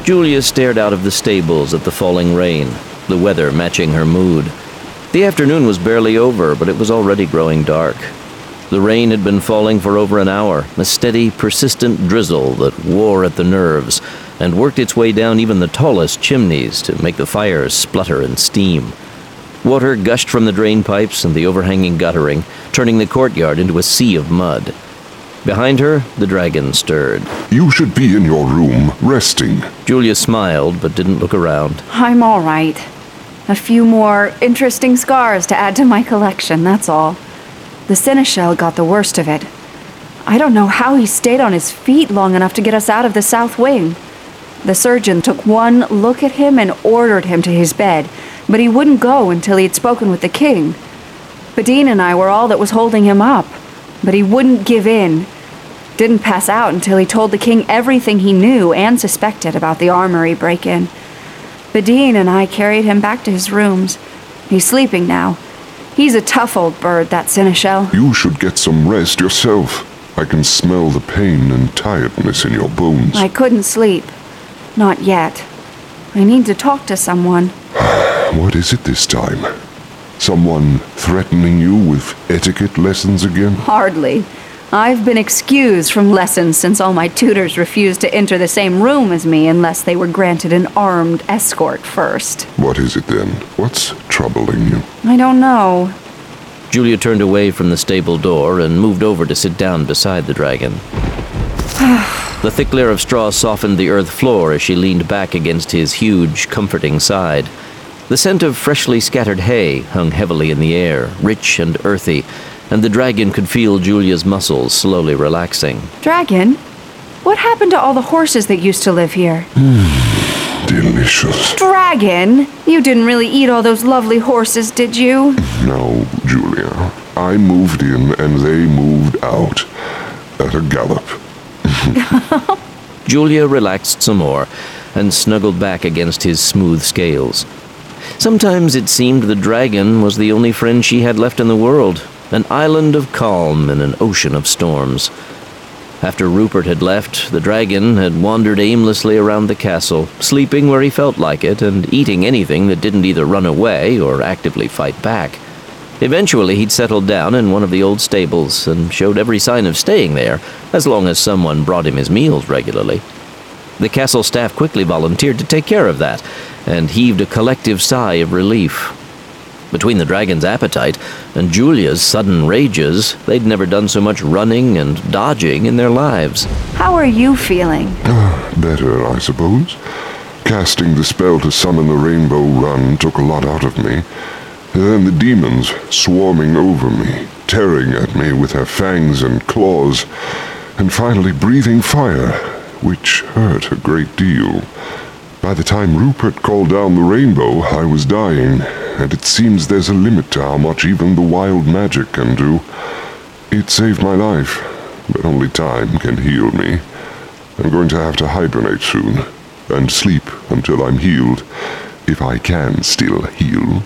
Julia stared out of the stables at the falling rain, the weather matching her mood. The afternoon was barely over, but it was already growing dark. The rain had been falling for over an hour, a steady, persistent drizzle that wore at the nerves and worked its way down even the tallest chimneys to make the fires splutter and steam. Water gushed from the drain pipes and the overhanging guttering, turning the courtyard into a sea of mud. Behind her, the dragon stirred. You should be in your room, resting. Julia smiled, but didn't look around. I'm all right. A few more interesting scars to add to my collection, that's all. The seneschal got the worst of it. I don't know how he stayed on his feet long enough to get us out of the south wing. The surgeon took one look at him and ordered him to his bed, but he wouldn't go until he had spoken with the king. Badine and I were all that was holding him up, but he wouldn't give in. Didn't pass out until he told the king everything he knew and suspected about the armory break-in. Badine and I carried him back to his rooms. He's sleeping now. He's a tough old bird, that seneschal. You should get some rest yourself. I can smell the pain and tiredness in your bones. I couldn't sleep. Not yet. I need to talk to someone. What is it this time? Someone threatening you with etiquette lessons again? Hardly. I've been excused from lessons since all my tutors refused to enter the same room as me unless they were granted an armed escort first. What is it then? What's troubling you? I don't know. Julia turned away from the stable door and moved over to sit down beside the dragon. The thick layer of straw softened the earth floor as she leaned back against his huge, comforting side. The scent of freshly scattered hay hung heavily in the air, rich and earthy, and the dragon could feel Julia's muscles slowly relaxing. Dragon? What happened to all the horses that used to live here? Delicious. Dragon? You didn't really eat all those lovely horses, did you? No, Julia. I moved in and they moved out. At a gallop. Julia relaxed some more and snuggled back against his smooth scales. Sometimes it seemed the dragon was the only friend she had left in the world, an island of calm in an ocean of storms. After Rupert had left, the dragon had wandered aimlessly around the castle, sleeping where he felt like it and eating anything that didn't either run away or actively fight back. Eventually, he'd settled down in one of the old stables and showed every sign of staying there, as long as someone brought him his meals regularly. The castle staff quickly volunteered to take care of that, and heaved a collective sigh of relief. Between the dragon's appetite and Julia's sudden rages, they'd never done so much running and dodging in their lives. How are you feeling? Better, I suppose. Casting the spell to summon the Rainbow Run took a lot out of me. Then the demons swarming over me, tearing at me with their fangs and claws, and finally breathing fire, which hurt a great deal. By the time Rupert called down the rainbow, I was dying, and it seems there's a limit to how much even the wild magic can do. It saved my life, but only time can heal me. I'm going to have to hibernate soon, and sleep until I'm healed, if I can still heal.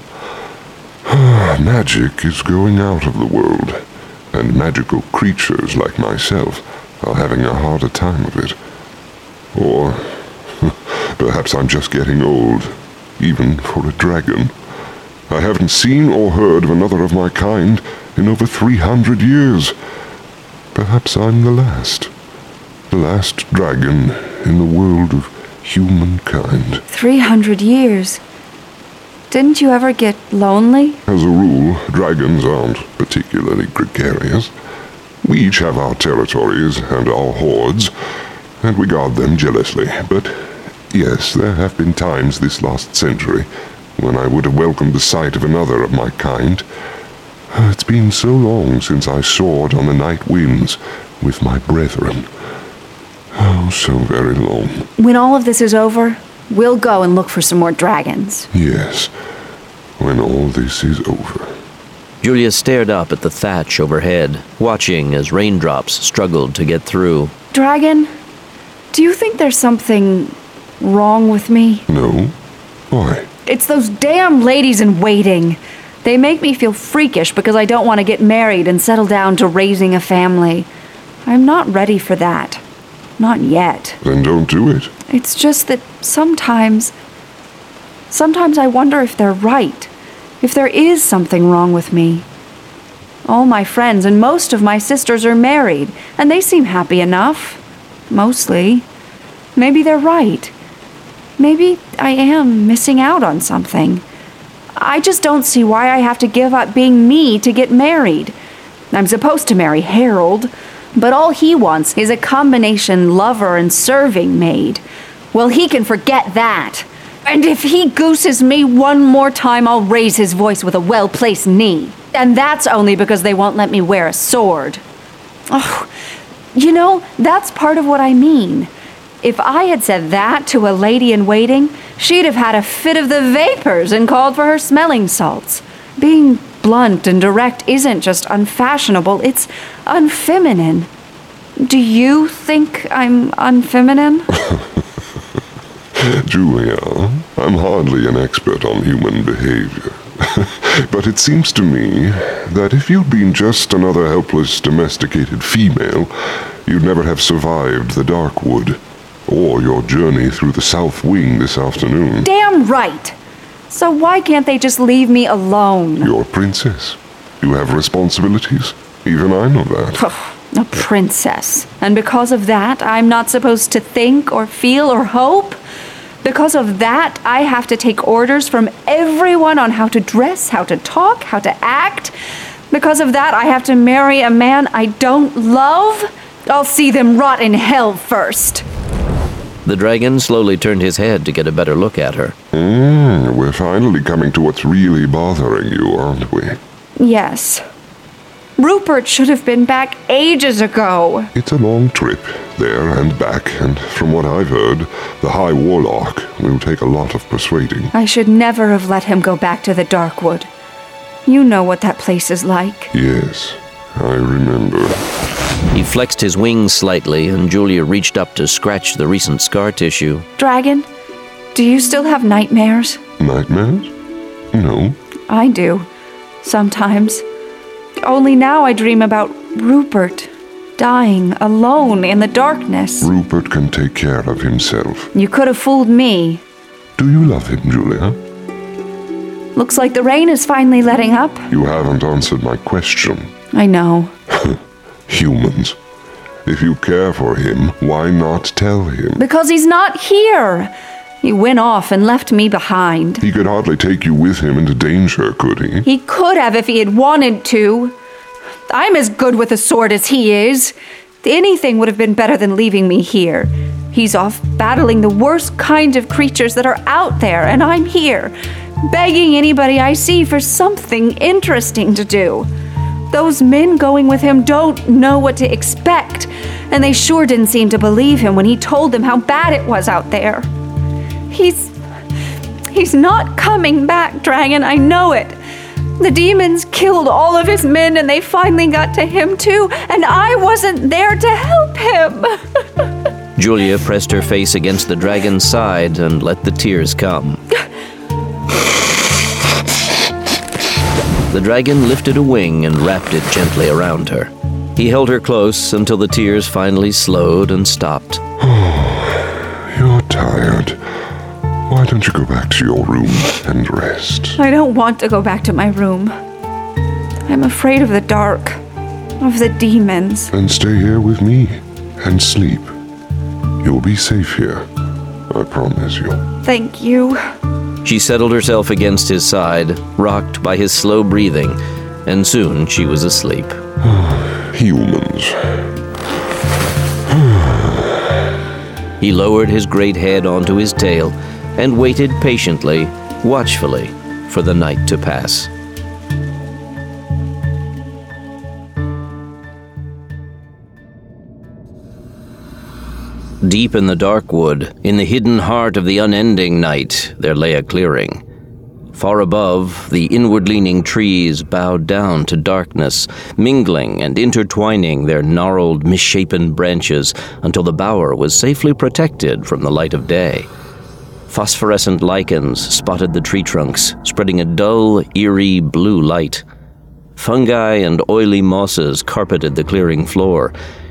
Magic is going out of the world, and magical creatures like myself are having a harder time of it. Or perhaps I'm just getting old, even for a dragon. I haven't seen or heard of another of my kind in over 300 years. Perhaps I'm the last dragon in the world of humankind. 300 years? Didn't you ever get lonely? As a rule, dragons aren't particularly gregarious. We each have our territories and our hordes, and we guard them jealously. But yes, there have been times this last century when I would have welcomed the sight of another of my kind. It's been so long since I soared on the night winds with my brethren. Oh, so very long. When all of this is over, we'll go and look for some more dragons. Yes, when all this is over. Julia stared up at the thatch overhead, watching as raindrops struggled to get through. Dragon, do you think there's something wrong with me? No? Why? It's those damn ladies in waiting. They make me feel freakish because I don't want to get married and settle down to raising a family. I'm not ready for that. Not yet. Then don't do it. It's just that sometimes I wonder if they're right. If there is something wrong with me. All my friends and most of my sisters are married, and they seem happy enough. Mostly. Maybe they're right. Maybe I am missing out on something. I just don't see why I have to give up being me to get married. I'm supposed to marry Harold, but all he wants is a combination lover and serving maid. Well, he can forget that. And if he gooses me one more time, I'll raise his voice with a well-placed knee. And that's only because they won't let me wear a sword. Oh, you know, that's part of what I mean. If I had said that to a lady-in-waiting, she'd have had a fit of the vapors and called for her smelling salts. Being blunt and direct isn't just unfashionable, it's unfeminine. Do you think I'm unfeminine? Julia, I'm hardly an expert on human behavior. But it seems to me that if you'd been just another helpless domesticated female, you'd never have survived the Darkwood. Or your journey through the South Wing this afternoon. Damn right! So why can't they just leave me alone? You're a princess. You have responsibilities. Even I know that. A princess. And because of that, I'm not supposed to think or feel or hope? Because of that, I have to take orders from everyone on how to dress, how to talk, how to act? Because of that, I have to marry a man I don't love? I'll see them rot in hell first. The dragon slowly turned his head to get a better look at her. We're finally coming to what's really bothering you, aren't we? Yes. Rupert should have been back ages ago. It's a long trip, there and back, and from what I've heard, the High Warlock will take a lot of persuading. I should never have let him go back to the Darkwood. You know what that place is like. Yes, I remember. He flexed his wings slightly, and Julia reached up to scratch the recent scar tissue. Dragon, do you still have nightmares? Nightmares? No. I do. Sometimes. Only now I dream about Rupert dying alone in the darkness. Rupert can take care of himself. You could have fooled me. Do you love him, Julia? Looks like the rain is finally letting up. You haven't answered my question. I know. Humans. If you care for him, why not tell him? Because he's not here. He went off and left me behind. He could hardly take you with him into danger, could he? He could have if he had wanted to. I'm as good with a sword as he is. Anything would have been better than leaving me here. He's off battling the worst kind of creatures that are out there, and I'm here, begging anybody I see for something interesting to do. Those men going with him don't know what to expect, and they sure didn't seem to believe him when he told them how bad it was out there. He's not coming back, Dragon, I know it. The demons killed all of his men, and they finally got to him too, and I wasn't there to help him. Julia pressed her face against the dragon's side and let the tears come. The dragon lifted a wing and wrapped it gently around her. He held her close until the tears finally slowed and stopped. You're tired. Why don't you go back to your room and rest? I don't want to go back to my room. I'm afraid of the dark, of the demons. Then stay here with me and sleep. You'll be safe here, I promise you. Thank you. She settled herself against his side, rocked by his slow breathing, and soon she was asleep. Humans. He lowered his great head onto his tail and waited patiently, watchfully, for the night to pass. Deep in the Darkwood, in the hidden heart of the unending night, there lay a clearing. Far above, the inward-leaning trees bowed down to darkness, mingling and intertwining their gnarled, misshapen branches until the bower was safely protected from the light of day. Phosphorescent lichens spotted the tree trunks, spreading a dull, eerie blue light. Fungi and oily mosses carpeted the clearing floor,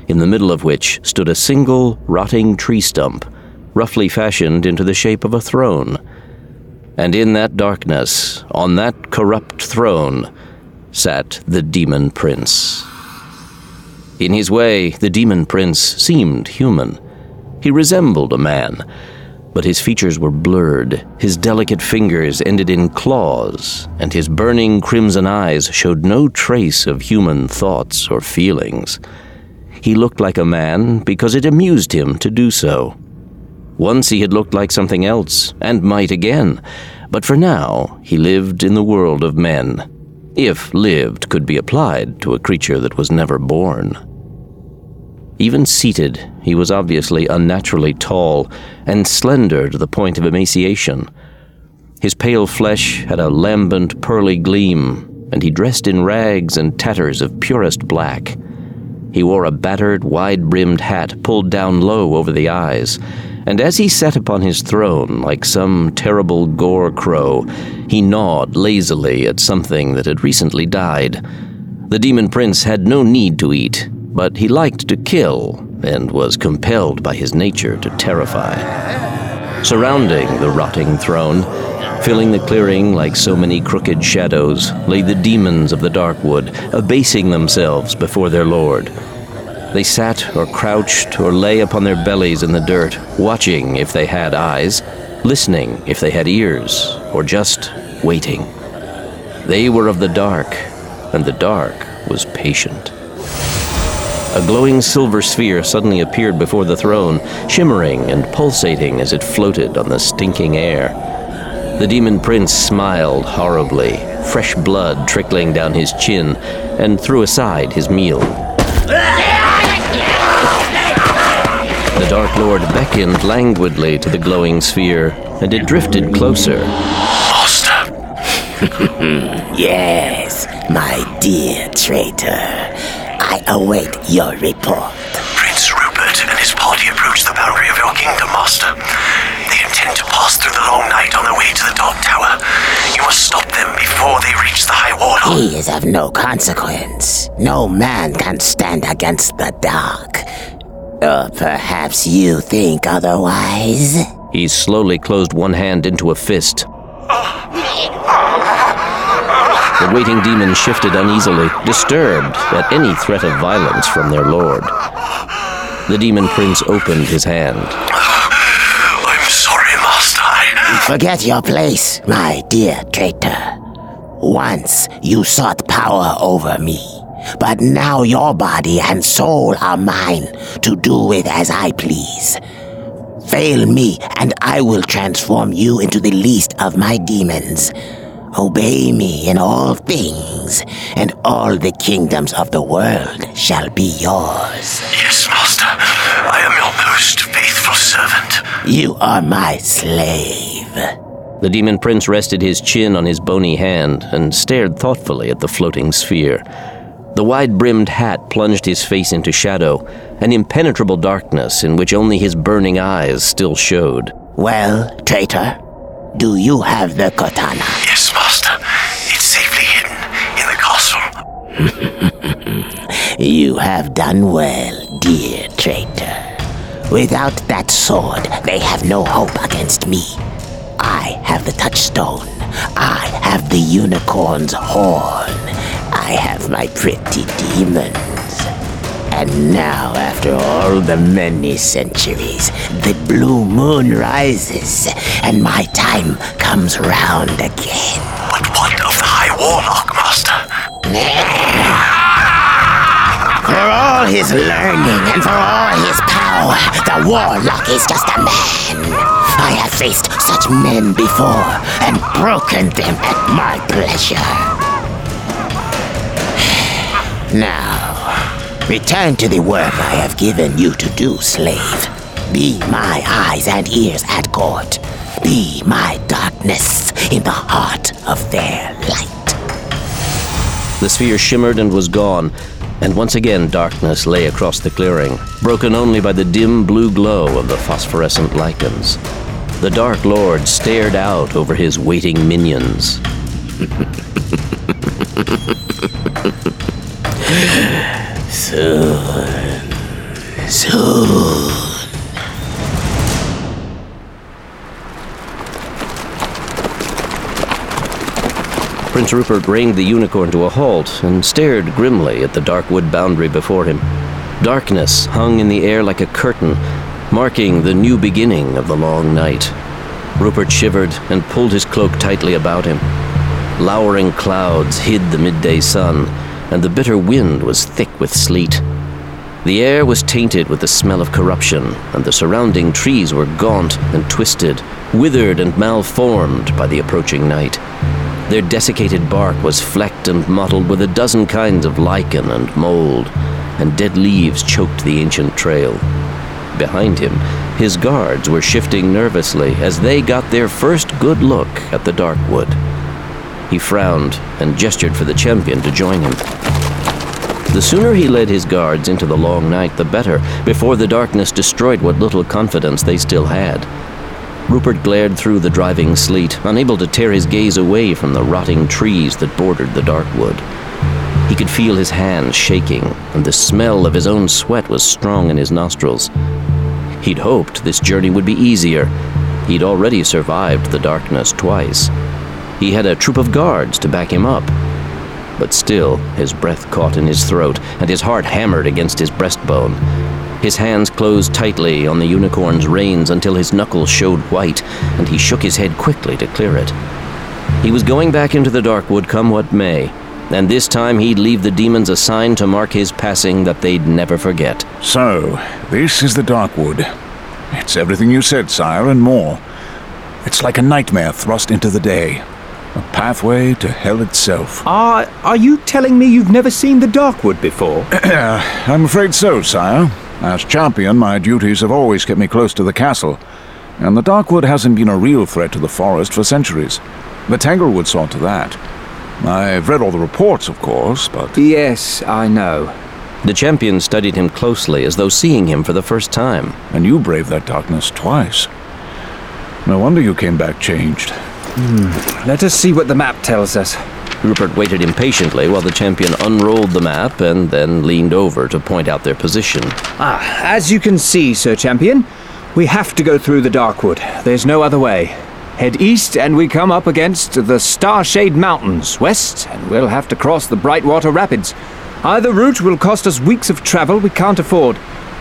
in the middle of which stood a single rotting tree stump, roughly fashioned into the shape of a throne. And in that darkness, on that corrupt throne, sat the Demon Prince. In his way, the Demon Prince seemed human. He resembled a man, but his features were blurred, his delicate fingers ended in claws, and his burning crimson eyes showed no trace of human thoughts or feelings. He looked like a man because it amused him to do so. Once he had looked like something else, and might again, but for now he lived in the world of men, if lived could be applied to a creature that was never born. Even seated, he was obviously unnaturally tall and slender to the point of emaciation. His pale flesh had a lambent pearly gleam, and he dressed in rags and tatters of purest black. He wore a battered, wide-brimmed hat pulled down low over the eyes, and as he sat upon his throne like some terrible gore crow, he gnawed lazily at something that had recently died. The Demon Prince had no need to eat, but he liked to kill, and was compelled by his nature to terrify. Surrounding the rotting throne, filling the clearing like so many crooked shadows, lay the demons of the Darkwood, abasing themselves before their lord. They sat or crouched or lay upon their bellies in the dirt, watching if they had eyes, listening if they had ears, or just waiting. They were of the dark, and the dark was patient. A glowing silver sphere suddenly appeared before the throne, shimmering and pulsating as it floated on the stinking air. The Demon Prince smiled horribly, fresh blood trickling down his chin, and threw aside his meal. The Dark Lord beckoned languidly to the glowing sphere, and it drifted closer. Master! Yes, my dear traitor. I await your report. Prince Rupert and his party approach the boundary of your kingdom, Master. They intend to pass through the Long Night on their way to the Dark Tower. You must stop them before they reach the High Warlock. He is of no consequence. No man can stand against the dark. Or perhaps you think otherwise? He slowly closed one hand into a fist. The waiting demons shifted uneasily, disturbed at any threat of violence from their lord. The Demon Prince opened his hand. I'm sorry, Master. Forget your place, my dear traitor. Once you sought power over me, but now your body and soul are mine to do with as I please. Fail me, and I will transform you into the least of my demons. Obey me in all things, and all the kingdoms of the world shall be yours. Yes, Master. I am your most faithful servant. You are my slave. The Demon Prince rested his chin on his bony hand and stared thoughtfully at the floating sphere. The wide-brimmed hat plunged his face into shadow, an impenetrable darkness in which only his burning eyes still showed. Well, traitor, do you have the katana? Yes, Master. It's safely hidden in the castle. You have done well, dear traitor. Without that sword, they have no hope against me. I have the touchstone. I have the unicorn's horn. I have my pretty demons. And now, after all the many centuries, the blue moon rises, and my time comes round again. But what of the High Warlock, Master? For all his learning and for all his power, the Warlock is just a man. I have faced such men before and broken them at my pleasure. Now, return to the work I have given you to do, slave. Be my eyes and ears at court. Be my darkness in the heart of their light. The sphere shimmered and was gone, and once again darkness lay across the clearing, broken only by the dim blue glow of the phosphorescent lichens. The Dark Lord stared out over his waiting minions. Soon, Soon. Prince Rupert reined the unicorn to a halt and stared grimly at the dark wood boundary before him. Darkness hung in the air like a curtain, marking the new beginning of the long night. Rupert shivered and pulled his cloak tightly about him. Lowering clouds hid the midday sun, and the bitter wind was thick with sleet. The air was tainted with the smell of corruption, and the surrounding trees were gaunt and twisted, withered and malformed by the approaching night. Their desiccated bark was flecked and mottled with a dozen kinds of lichen and mold, and dead leaves choked the ancient trail. Behind him, his guards were shifting nervously as they got their first good look at the dark wood. He frowned and gestured for the champion to join him. The sooner he led his guards into the long night, the better, before the darkness destroyed what little confidence they still had. Rupert glared through the driving sleet, unable to tear his gaze away from the rotting trees that bordered the dark wood. He could feel his hands shaking, and the smell of his own sweat was strong in his nostrils. He'd hoped this journey would be easier. He'd already survived the darkness twice. He had a troop of guards to back him up. But still, his breath caught in his throat, and his heart hammered against his breastbone. His hands closed tightly on the unicorn's reins until his knuckles showed white, and he shook his head quickly to clear it. He was going back into the Darkwood come what may, and this time he'd leave the demons a sign to mark his passing that they'd never forget. So, this is the Darkwood. It's everything you said, sire, and more. It's like a nightmare thrust into the day. A pathway to hell itself. Are you telling me you've never seen the Darkwood before? I'm afraid so, sire. As champion, my duties have always kept me close to the castle, and the Darkwood hasn't been a real threat to the forest for centuries. The Tanglewood saw to that. I've read all the reports, of course, but... Yes, I know. The champion studied him closely, as though seeing him for the first time. And you braved that darkness twice. No wonder you came back changed. Let us see what the map tells us. Rupert waited impatiently while the champion unrolled the map and then leaned over to point out their position. As you can see, Sir Champion, we have to go through the Darkwood. There's no other way. Head east and we come up against the Starshade Mountains. West, and we'll have to cross the Brightwater Rapids. Either route will cost us weeks of travel we can't afford.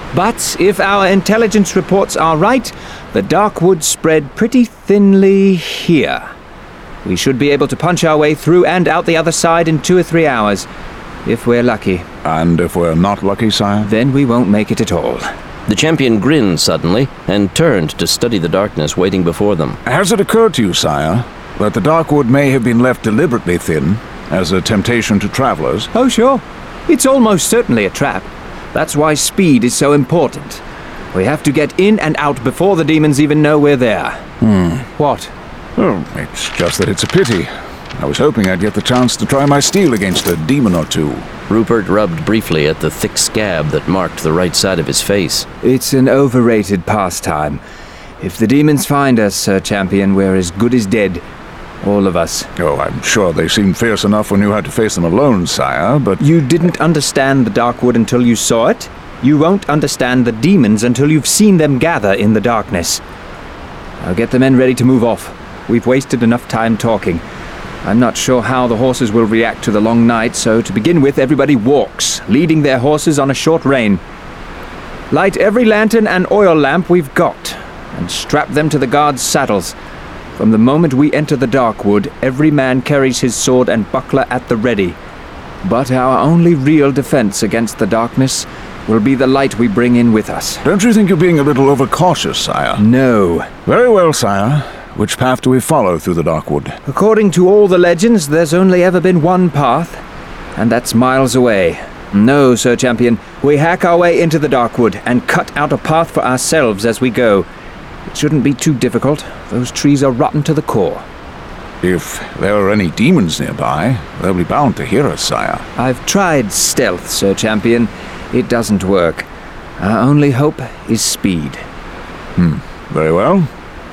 But if our intelligence reports are right, the Darkwood spread pretty thinly here. We should be able to punch our way through and out the other side in 2 or 3 hours, if we're lucky. And if we're not lucky, sire? Then we won't make it at all. The champion grinned suddenly and turned to study the darkness waiting before them. Has it occurred to you, sire, that the Darkwood may have been left deliberately thin as a temptation to travelers? Oh, sure. It's almost certainly a trap. That's why speed is so important. We have to get in and out before the demons even know we're there. What? Oh, it's just that it's a pity. I was hoping I'd get the chance to try my steel against a demon or two. Rupert rubbed briefly at the thick scab that marked the right side of his face. It's an overrated pastime. If the demons find us, Sir Champion, we're as good as dead. All of us. Oh, I'm sure they seemed fierce enough when you had to face them alone, sire, but... You didn't understand the Darkwood until you saw it. You won't understand the demons until you've seen them gather in the darkness. I'll get the men ready to move off. We've wasted enough time talking. I'm not sure how the horses will react to the long night, so to begin with, everybody walks, leading their horses on a short rein. Light every lantern and oil lamp we've got, and strap them to the guards' saddles. From the moment we enter the Darkwood, every man carries his sword and buckler at the ready. But our only real defense against the darkness will be the light we bring in with us. Don't you think you're being a little overcautious, sire? No. Very well, sire. Which path do we follow through the Darkwood? According to all the legends, there's only ever been one path, and that's miles away. No, Sir Champion, we hack our way into the Darkwood and cut out a path for ourselves as we go. It shouldn't be too difficult. Those trees are rotten to the core. If there are any demons nearby, they'll be bound to hear us, sire. I've tried stealth, Sir Champion. It doesn't work. Our only hope is speed. Very well.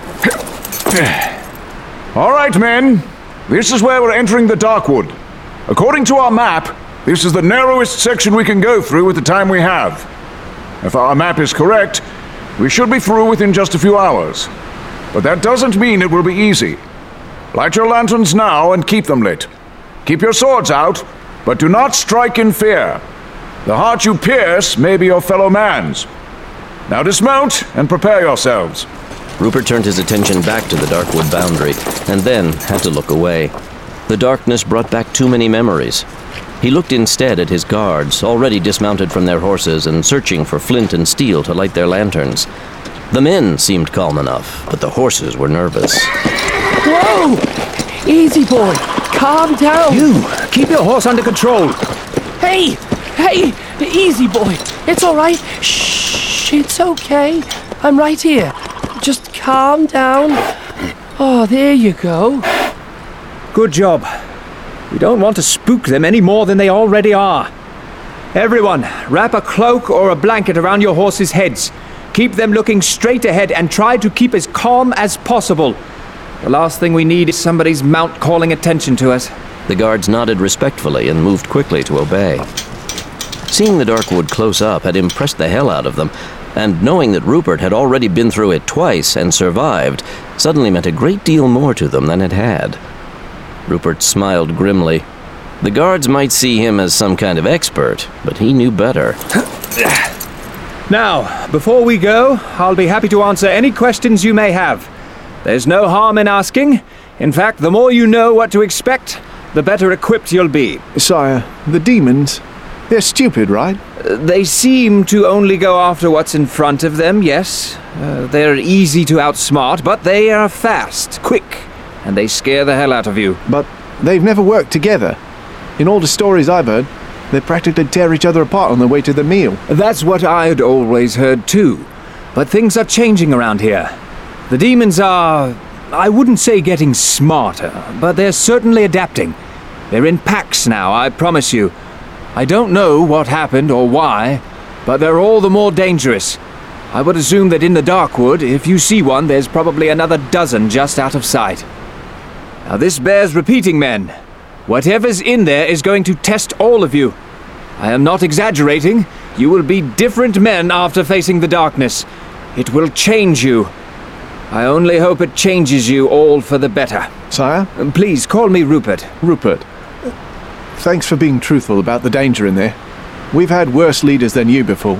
All right, men. This is where we're entering the Darkwood. According to our map, this is the narrowest section we can go through with the time we have. If our map is correct, we should be through within just a few hours. But that doesn't mean it will be easy. Light your lanterns now and keep them lit. Keep your swords out, but do not strike in fear. The heart you pierce may be your fellow man's. Now dismount and prepare yourselves. Rupert turned his attention back to the Darkwood boundary, and then had to look away. The darkness brought back too many memories. He looked instead at his guards, already dismounted from their horses and searching for flint and steel to light their lanterns. The men seemed calm enough, but the horses were nervous. Whoa! Easy, boy. Calm down. You! Keep your horse under control. Hey! Easy, boy. It's all right. Shh! It's okay. I'm right here. Just calm down. Oh, there you go. Good job. We don't want to spook them any more than they already are. Everyone, wrap a cloak or a blanket around your horses' heads. Keep them looking straight ahead and try to keep as calm as possible. The last thing we need is somebody's mount calling attention to us. The guards nodded respectfully and moved quickly to obey. Seeing the Darkwood close up had impressed the hell out of them, and knowing that Rupert had already been through it twice and survived suddenly meant a great deal more to them than it had. Rupert smiled grimly. The guards might see him as some kind of expert, but he knew better. Now, before we go, I'll be happy to answer any questions you may have. There's no harm in asking. In fact, the more you know what to expect, the better equipped you'll be. Sire, the demons, they're stupid, right? They seem to only go after what's in front of them, yes. They're easy to outsmart, but they are fast, quick, and they scare the hell out of you. But they've never worked together. In all the stories I've heard, they practically tear each other apart on their way to the meal. That's what I'd always heard too. But things are changing around here. The demons are, I wouldn't say getting smarter, but they're certainly adapting. They're in packs now, I promise you. I don't know what happened or why, but they're all the more dangerous. I would assume that in the Darkwood, if you see one, there's probably another dozen just out of sight. Now this bears repeating, men. Whatever's in there is going to test all of you. I am not exaggerating. You will be different men after facing the darkness. It will change you. I only hope it changes you all for the better. Sire? Please, call me Rupert. Rupert. Thanks for being truthful about the danger in there. We've had worse leaders than you before.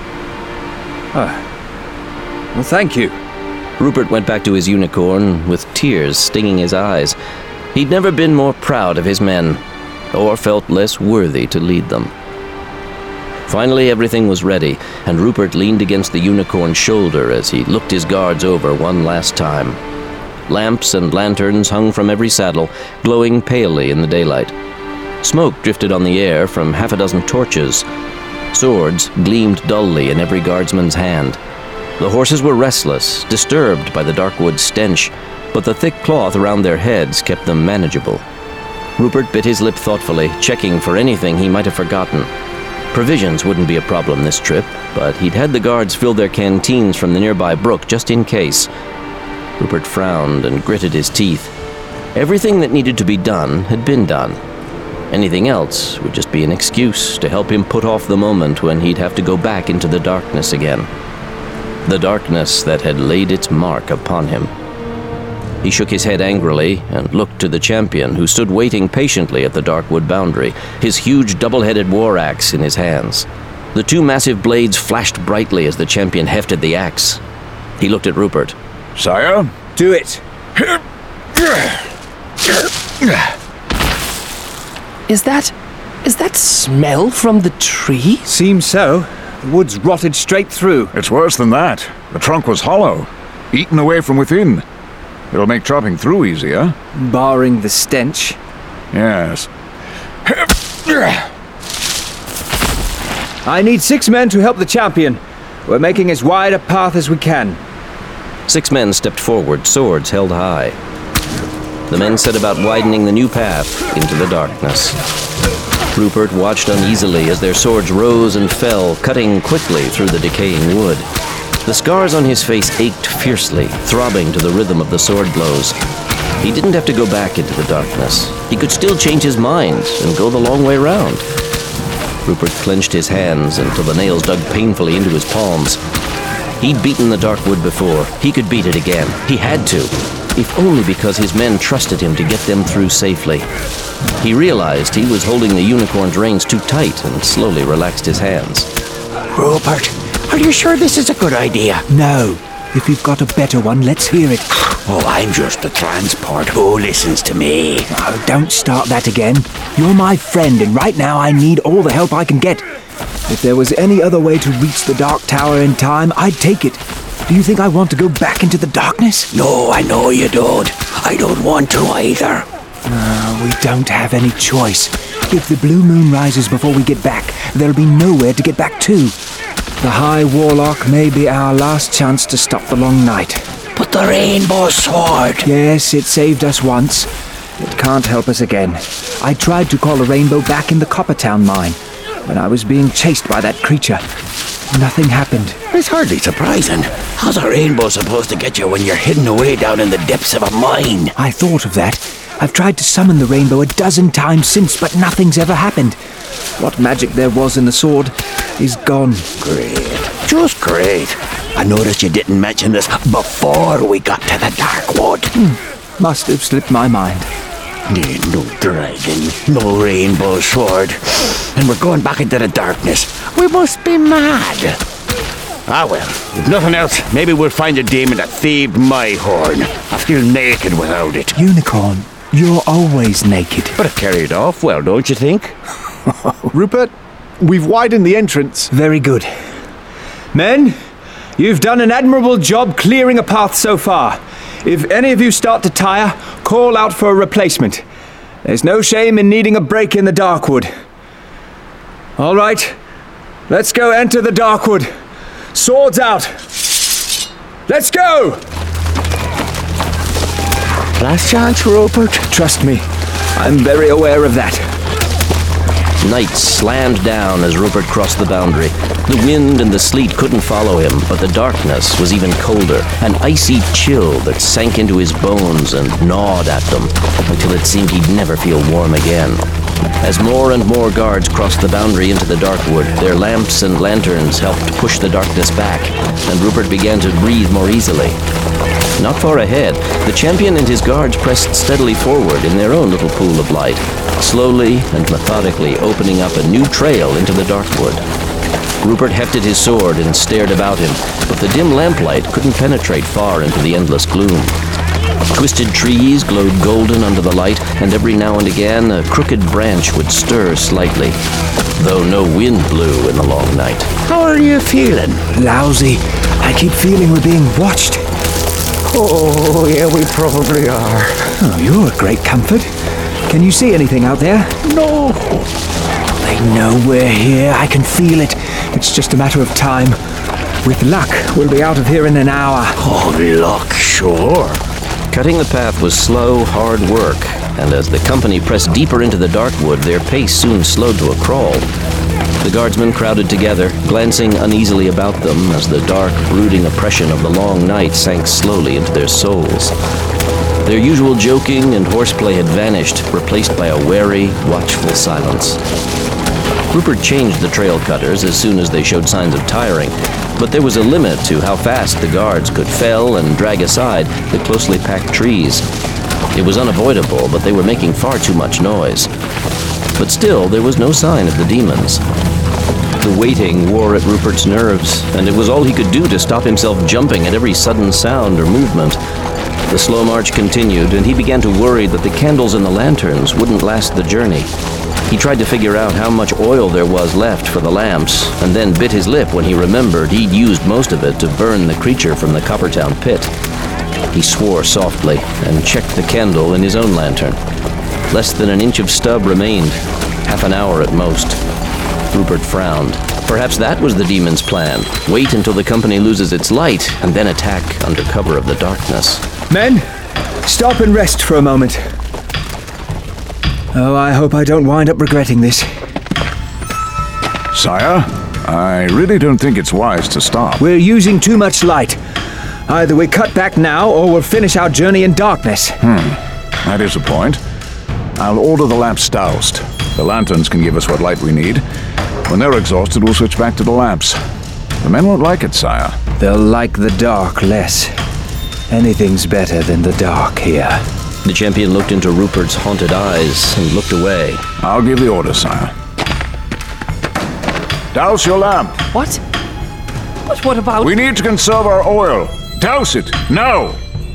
Well, thank you. Rupert went back to his unicorn with tears stinging his eyes. He'd never been more proud of his men, or felt less worthy to lead them. Finally, everything was ready, and Rupert leaned against the unicorn's shoulder as he looked his guards over one last time. Lamps and lanterns hung from every saddle, glowing palely in the daylight. Smoke drifted on the air from half a dozen torches. Swords gleamed dully in every guardsman's hand. The horses were restless, disturbed by the Darkwood stench, but the thick cloth around their heads kept them manageable. Rupert bit his lip thoughtfully, checking for anything he might have forgotten. Provisions wouldn't be a problem this trip, but he'd had the guards fill their canteens from the nearby brook just in case. Rupert frowned and gritted his teeth. Everything that needed to be done had been done. Anything else would just be an excuse to help him put off the moment when he'd have to go back into the darkness again. The darkness that had laid its mark upon him. He shook his head angrily and looked to the champion who stood waiting patiently at the Darkwood boundary, his huge double-headed war axe in his hands. The two massive blades flashed brightly as the champion hefted the axe. He looked at Rupert. Sire? Do it. Is that smell from the tree? Seems so. The wood's rotted straight through. It's worse than that. The trunk was hollow, eaten away from within. It'll make chopping through easier. Barring the stench. Yes. I need 6 men to help the champion. We're making as wide a path as we can. 6 men stepped forward, swords held high. The men set about widening the new path into the darkness. Rupert watched uneasily as their swords rose and fell, cutting quickly through the decaying wood. The scars on his face ached fiercely, throbbing to the rhythm of the sword blows. He didn't have to go back into the darkness. He could still change his mind and go the long way round. Rupert clenched his hands until the nails dug painfully into his palms. He'd beaten the Darkwood before. He could beat it again. He had to, if only because his men trusted him to get them through safely. He realized he was holding the unicorn's reins too tight and slowly relaxed his hands. Rupert, are you sure this is a good idea? No. If you've got a better one, let's hear it. Oh, I'm just the transport. Who listens to me? Oh, don't start that again. You're my friend, and right now I need all the help I can get. If there was any other way to reach the Dark Tower in time, I'd take it. Do you think I want to go back into the darkness? No, I know you don't. I don't want to either. We don't have any choice. If the blue moon rises before we get back, there'll be nowhere to get back to. The High Warlock may be our last chance to stop the long night. But the Rainbow Sword... Yes, it saved us once. It can't help us again. I tried to call the Rainbow back in the Coppertown mine when I was being chased by that creature. Nothing happened. It's hardly surprising. How's a rainbow supposed to get you when you're hidden away down in the depths of a mine? I thought of that. I've tried to summon the Rainbow a dozen times since, but nothing's ever happened. What magic there was in the sword is gone. Great. Just great. I noticed you didn't mention this before we got to the Darkwood. Must have slipped my mind. No dragon, no rainbow sword. And we're going back into the darkness. We must be mad. Ah well, if nothing else, maybe we'll find a demon that thieved my horn. I feel naked without it. Unicorn, you're always naked. But it carried off well, don't you think? Rupert, we've widened the entrance. Very good. Men, you've done an admirable job clearing a path so far. If any of you start to tire, call out for a replacement. There's no shame in needing a break in the Darkwood. All right, let's go enter the Darkwood. Swords out. Let's go! Last chance, Rupert. Trust me, I'm very aware of that. Night slammed down as Rupert crossed the boundary. The wind and the sleet couldn't follow him, but the darkness was even colder, an icy chill that sank into his bones and gnawed at them until it seemed he'd never feel warm again. As more and more guards crossed the boundary into the Darkwood, their lamps and lanterns helped push the darkness back, and Rupert began to breathe more easily. Not far ahead, the champion and his guards pressed steadily forward in their own little pool of light, slowly and methodically opening up a new trail into the Darkwood. Rupert hefted his sword and stared about him, but the dim lamplight couldn't penetrate far into the endless gloom. Twisted trees glowed golden under the light, and every now and again a crooked branch would stir slightly, though no wind blew in the long night. How are you feeling? Lousy. I keep feeling we're being watched. Oh, yeah, we probably are. Oh, you're a great comfort. Can you see anything out there? No. They know we're here. I can feel it. It's just a matter of time. With luck, we'll be out of here in an hour. Oh, luck, sure. Cutting the path was slow, hard work, and as the company pressed deeper into the Darkwood, their pace soon slowed to a crawl. The guardsmen crowded together, glancing uneasily about them as the dark, brooding oppression of the long night sank slowly into their souls. Their usual joking and horseplay had vanished, replaced by a wary, watchful silence. Rupert changed the trail cutters as soon as they showed signs of tiring, but there was a limit to how fast the guards could fell and drag aside the closely packed trees. It was unavoidable, but they were making far too much noise. But still, there was no sign of the demons. The waiting wore at Rupert's nerves, and it was all he could do to stop himself jumping at every sudden sound or movement. The slow march continued, and he began to worry that the candles and the lanterns wouldn't last the journey. He tried to figure out how much oil there was left for the lamps, and then bit his lip when he remembered he'd used most of it to burn the creature from the Coppertown pit. He swore softly and checked the candle in his own lantern. Less than an inch of stub remained, half an hour at most. Rupert frowned. Perhaps that was the demon's plan. Wait until the company loses its light, and then attack under cover of the darkness. Men, stop and rest for a moment. Oh, I hope I don't wind up regretting this. Sire, I really don't think it's wise to stop. We're using too much light. Either we cut back now, or we'll finish our journey in darkness. That is a point. I'll order the lamps doused. The lanterns can give us what light we need. When they're exhausted, we'll switch back to the lamps. The men won't like it, sire. They'll like the dark less. Anything's better than the dark here. The champion looked into Rupert's haunted eyes and looked away. I'll give the order, sire. Douse your lamp. What? But what about... We need to conserve our oil. Douse it, now!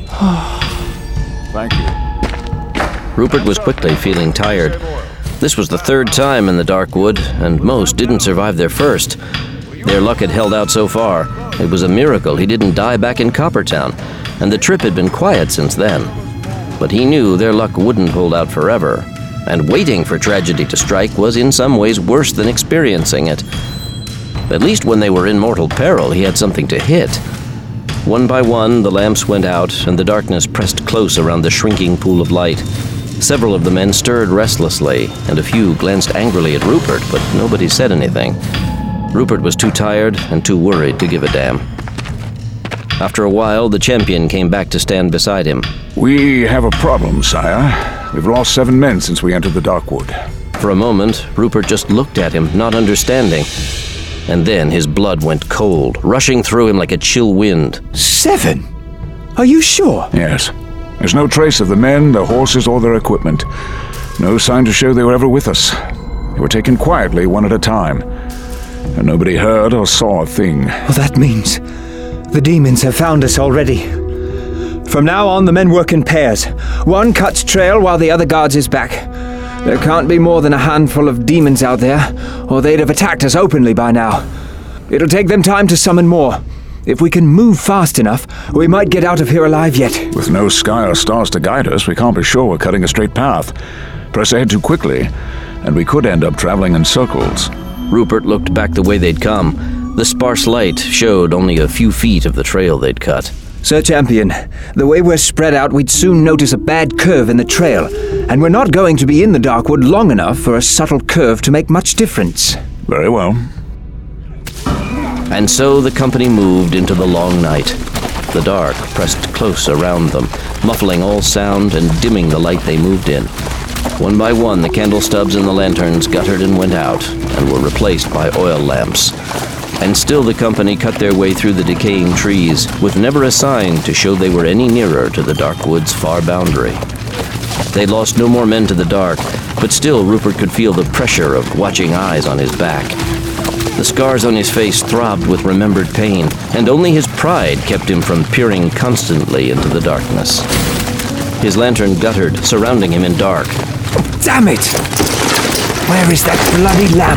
Thank you. Rupert was quickly feeling tired. This was the third time in the dark wood, and most didn't survive their first. Their luck had held out so far. It was a miracle he didn't die back in Coppertown, and the trip had been quiet since then. But he knew their luck wouldn't hold out forever, and waiting for tragedy to strike was in some ways worse than experiencing it. At least when they were in mortal peril, he had something to hit. One by one, the lamps went out, and the darkness pressed close around the shrinking pool of light. Several of the men stirred restlessly, and a few glanced angrily at Rupert, but nobody said anything. Rupert was too tired and too worried to give a damn. After a while, the champion came back to stand beside him. We have a problem, sire. We've lost 7 men since we entered the Darkwood. For a moment, Rupert just looked at him, not understanding. And then his blood went cold, rushing through him like a chill wind. 7? Are you sure? Yes. There's no trace of the men, their horses, or their equipment. No sign to show they were ever with us. They were taken quietly, one at a time. And nobody heard or saw a thing. Well, that means the demons have found us already. From now on, the men work in pairs. One cuts trail while the other guards his back. There can't be more than a handful of demons out there, or they'd have attacked us openly by now. It'll take them time to summon more. If we can move fast enough, we might get out of here alive yet. With no sky or stars to guide us, we can't be sure we're cutting a straight path. Press ahead too quickly, and we could end up traveling in circles. Rupert looked back the way they'd come. The sparse light showed only a few feet of the trail they'd cut. Sir Champion, the way we're spread out, we'd soon notice a bad curve in the trail, and we're not going to be in the Darkwood long enough for a subtle curve to make much difference. Very well. And so the company moved into the long night. The dark pressed close around them, muffling all sound and dimming the light they moved in. One by one, the candle stubs and the lanterns guttered and went out, and were replaced by oil lamps. And still the company cut their way through the decaying trees, with never a sign to show they were any nearer to the Darkwood's far boundary. They lost no more men to the dark, but still Rupert could feel the pressure of watching eyes on his back. The scars on his face throbbed with remembered pain, and only his pride kept him from peering constantly into the darkness. His lantern guttered, surrounding him in dark. Damn it! Where is that bloody lamp?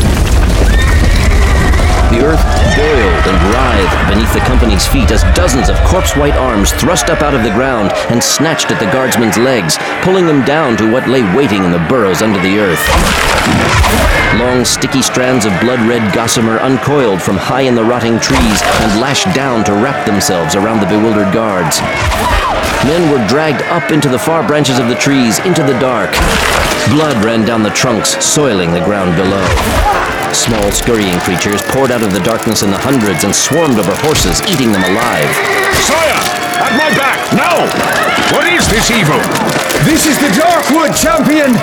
The earth boiled and writhed beneath the company's feet as dozens of corpse-white arms thrust up out of the ground and snatched at the guardsmen's legs, pulling them down to what lay waiting in the burrows under the earth. Long, sticky strands of blood-red gossamer uncoiled from high in the rotting trees and lashed down to wrap themselves around the bewildered guards. Men were dragged up into the far branches of the trees, into the dark. Blood ran down the trunks, soiling the ground below. Small, scurrying creatures poured out of the darkness in the hundreds and swarmed over horses, eating them alive. Sire! At my back! Now! What is this evil? This is the Darkwood, Champion!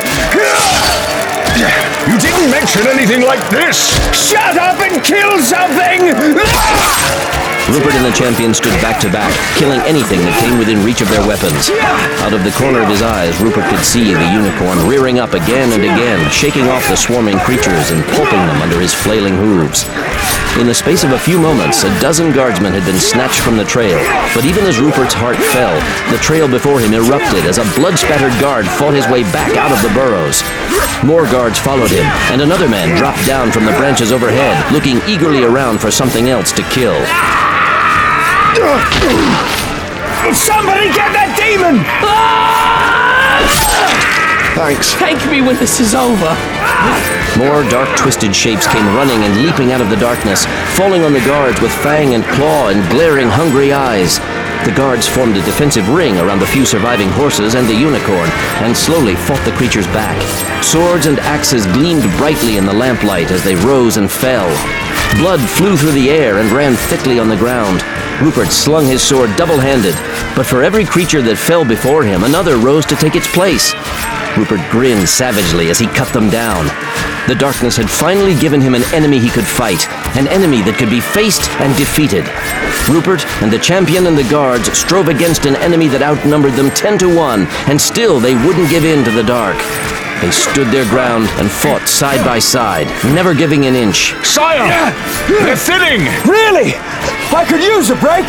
You didn't mention anything like this! Shut up and kill something! Rupert and the champion stood back to back, killing anything that came within reach of their weapons. Out of the corner of his eyes, Rupert could see the unicorn rearing up again and again, shaking off the swarming creatures and pulping them under his flailing hooves. In the space of a few moments, a dozen guardsmen had been snatched from the trail, but even as Rupert's heart fell, the trail before him erupted as a blood-spattered guard fought his way back out of the burrows. More guards followed him, and another man dropped down from the branches overhead, looking eagerly around for something else to kill. Somebody get that demon! Thanks. Thank me when this is over. More dark, twisted shapes came running and leaping out of the darkness, falling on the guards with fang and claw and glaring, hungry eyes. The guards formed a defensive ring around the few surviving horses and the unicorn, and slowly fought the creatures back. Swords and axes gleamed brightly in the lamplight as they rose and fell. Blood flew through the air and ran thickly on the ground. Rupert slung his sword double-handed, but for every creature that fell before him, another rose to take its place. Rupert grinned savagely as he cut them down. The darkness had finally given him an enemy he could fight, an enemy that could be faced and defeated. Rupert and the champion and the guards strove against an enemy that outnumbered them 10-1, and still they wouldn't give in to the dark. They stood their ground and fought side by side, never giving an inch. Sire! They're thinning! Really? I could use a break!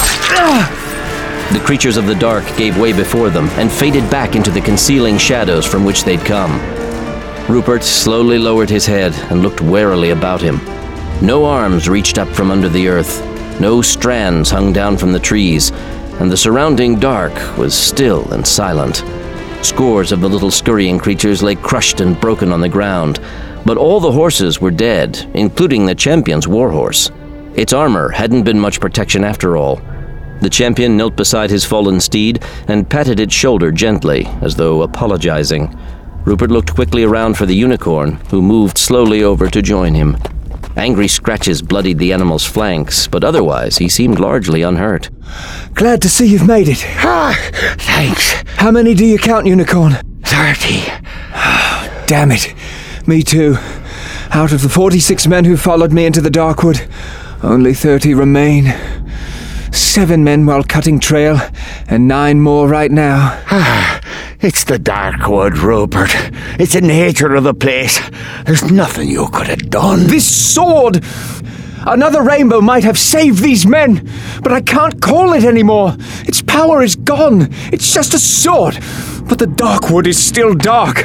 The creatures of the dark gave way before them and faded back into the concealing shadows from which they'd come. Rupert slowly lowered his head and looked warily about him. No arms reached up from under the earth, no strands hung down from the trees, and the surrounding dark was still and silent. Scores of the little scurrying creatures lay crushed and broken on the ground, but all the horses were dead, including the champion's warhorse. Its armor hadn't been much protection after all. The champion knelt beside his fallen steed and patted its shoulder gently, as though apologizing. Rupert looked quickly around for the unicorn, who moved slowly over to join him. Angry scratches bloodied the animal's flanks, but otherwise he seemed largely unhurt. Glad to see you've made it. Thanks. How many do you count, Unicorn? 30. Damn it. Me too. Out of the 46 men who followed me into the Darkwood, only 30 remain. 7 men while cutting trail, and 9 more right now. It's the Darkwood, Rupert. It's the nature of the place. There's nothing you could have done. This sword! Another rainbow might have saved these men, but I can't call it anymore. Its power is gone. It's just a sword, but the Darkwood is still dark.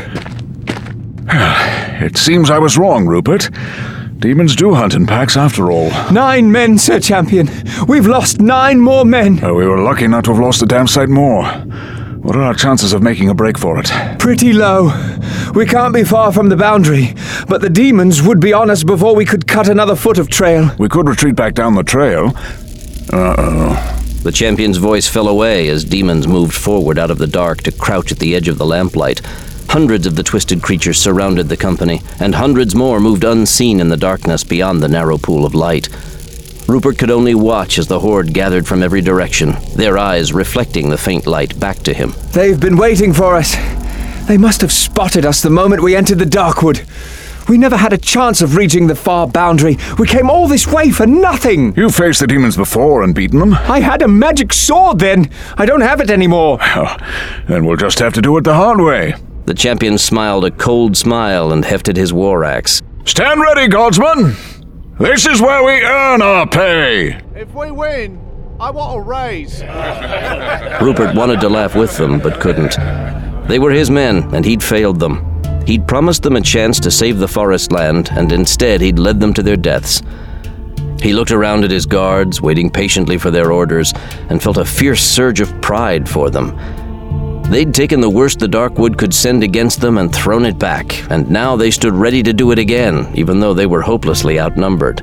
It seems I was wrong, Rupert. Demons do hunt in packs after all. 9 men, Sir Champion. We've lost 9 more men. We were lucky not to have lost a damn sight more. What are our chances of making a break for it? Pretty low. We can't be far from the boundary, but the demons would be on us before we could cut another foot of trail. We could retreat back down the trail. Uh-oh. The champion's voice fell away as demons moved forward out of the dark to crouch at the edge of the lamplight. Hundreds of the twisted creatures surrounded the company, and hundreds more moved unseen in the darkness beyond the narrow pool of light. Rupert could only watch as the horde gathered from every direction, their eyes reflecting the faint light back to him. They've been waiting for us. They must have spotted us the moment we entered the Darkwood. We never had a chance of reaching the far boundary. We came all this way for nothing. You faced the demons before and beaten them? I had a magic sword then. I don't have it anymore. Well, then we'll just have to do it the hard way. The champion smiled a cold smile and hefted his war axe. Stand ready, Godsman! This is where we earn our pay! If we win, I want a raise. Rupert wanted to laugh with them, but couldn't. They were his men, and he'd failed them. He'd promised them a chance to save the forest land, and instead he'd led them to their deaths. He looked around at his guards, waiting patiently for their orders, and felt a fierce surge of pride for them. They'd taken the worst the Darkwood could send against them and thrown it back, and now they stood ready to do it again, even though they were hopelessly outnumbered.